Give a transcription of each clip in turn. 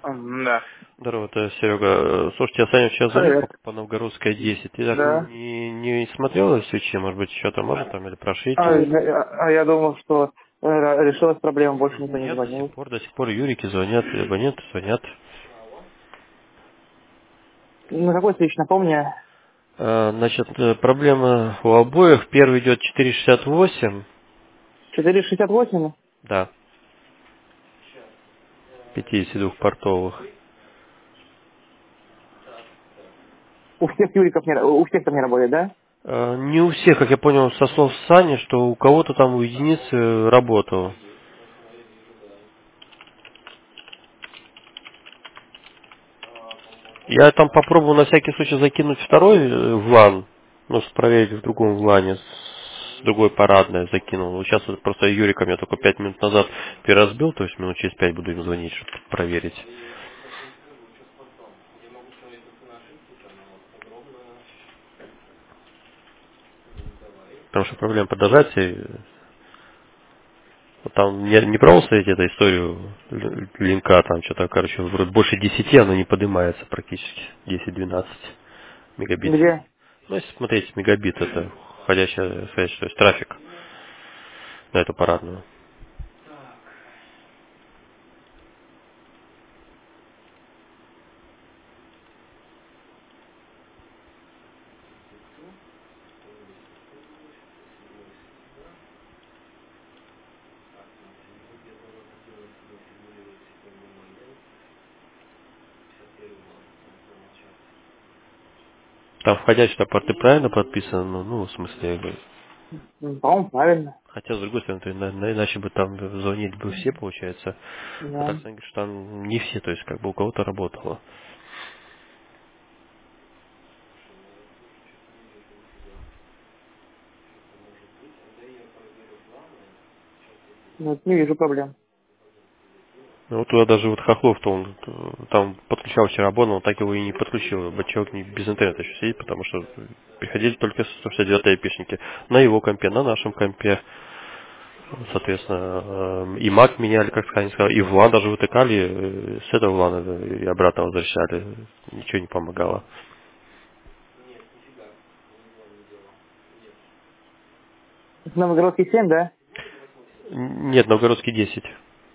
Да. Здорово, это Серега. Слушайте, я Саня сейчас звонил Привет. по Новгородской 10. Ты так Да. не смотрел свечи, может быть, что-то может там, или А, прошить? я думал, что решилась проблема, больше никто не Нет, звонил. до сих пор Юрики звонят, абоненты звонят. На какой свеч, напомни? Значит, проблема у обоих. Первый идет 4,68, 468? да, 52-портовых. У всех Юриков не, у всех там не работает, да? Не у всех, как я понял со слов Сани, что у кого-то там у единицы работало. Я там попробовал на всякий случай закинуть второй влан, ну, проверить в другом влане, с другой парадной закинул. Вот сейчас вот просто Юрика меня только 5 минут назад переразбил, то есть минут через 5 буду им звонить, чтобы проверить. Потому что проблема по дожатию. Вот там не пробовал смотреть эту историю линка, там что-то, короче, вроде больше 10 оно не поднимается практически, 10-12 мегабит. Где? Ну, если смотреть, мегабит это входящая связь, то есть трафик на эту парадную. Там входящие порты правильно подписаны, ну, в смысле, По-моему, правильно. хотя, с другой стороны, то иначе бы там звонили бы все, получается. А Да. так, говорит, что там не все, то есть, как бы у кого-то работало. Ну, не вижу проблем. Ну, вот туда даже вот Хохлов-то он там подключал вчера абонент, он так его и не подключил. Бачок не без интернета еще сидит, потому что приходили только 169 айпишники. На его компе, на нашем компе. Соответственно, и Mac меняли, как сказал, и VLAN даже вытыкали, с этого VLAN и обратно возвращали. Ничего не помогало. Новогородский 7, да? Нет, Новгородский 10.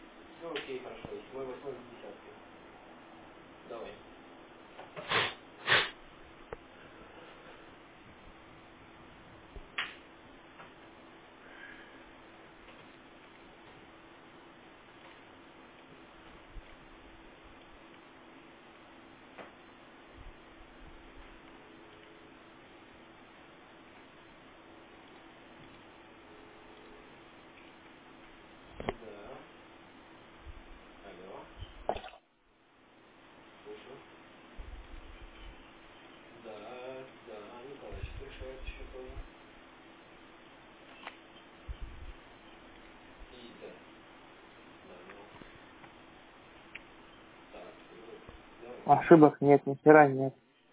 Ошибок нет, ни хера нет.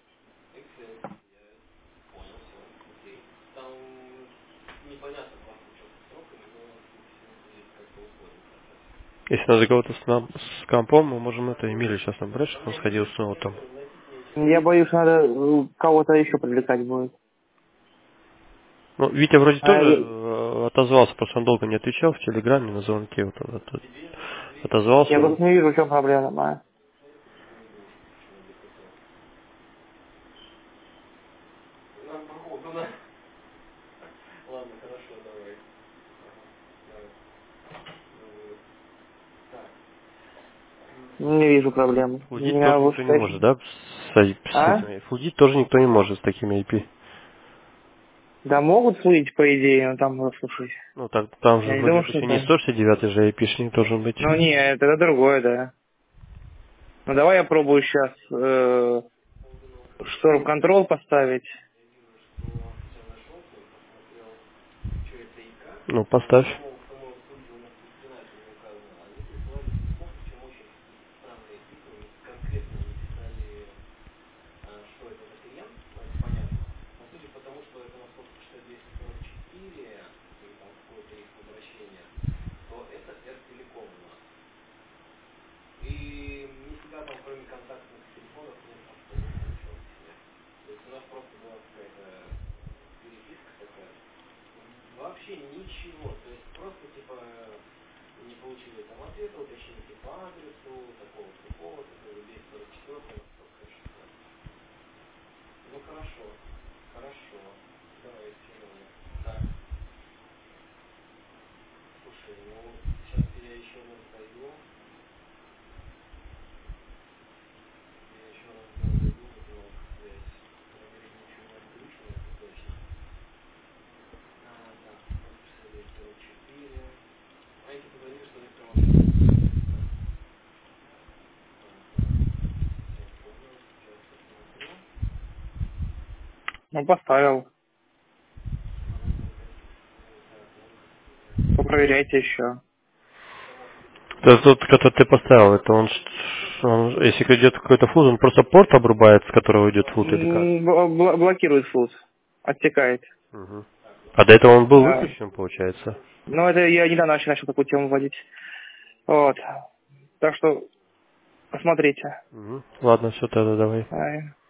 Если надо кого-то с компом, мы можем это Эмилию сейчас набрать, чтобы он сходил с ноутом. Я боюсь, надо кого-то еще привлекать будет. Ну, Витя вроде А тоже я, отозвался, просто он долго не отвечал в Телеграме на звонке. Вот он я отозвался. просто не вижу, в чем проблема. Не вижу проблемы. У Флудить меня тоже никто не workstation. может, да? С А? этими. Флудить тоже никто не может с такими IP. Да могут слить, по идее, но там, слушай, Ну, так, там же я не вроде думаю, бы что еще не это... 169 же IP-шник должен быть. Ну, не, это другое, да. Ну, давай я пробую сейчас Storm Control поставить. Ну, поставь. Ну, поставил. Попроверяйте еще. Тот, который ты поставил, это если идет какой-то фуз, он просто порт обрубает, с которого идет фут или как? Блокирует фуз. Отсекает. Угу. А до этого он был Да. выключен, получается? Ну, это я недавно начал такую тему вводить. Вот. Так что посмотрите. Угу. Ладно, все, тогда давай. Ай.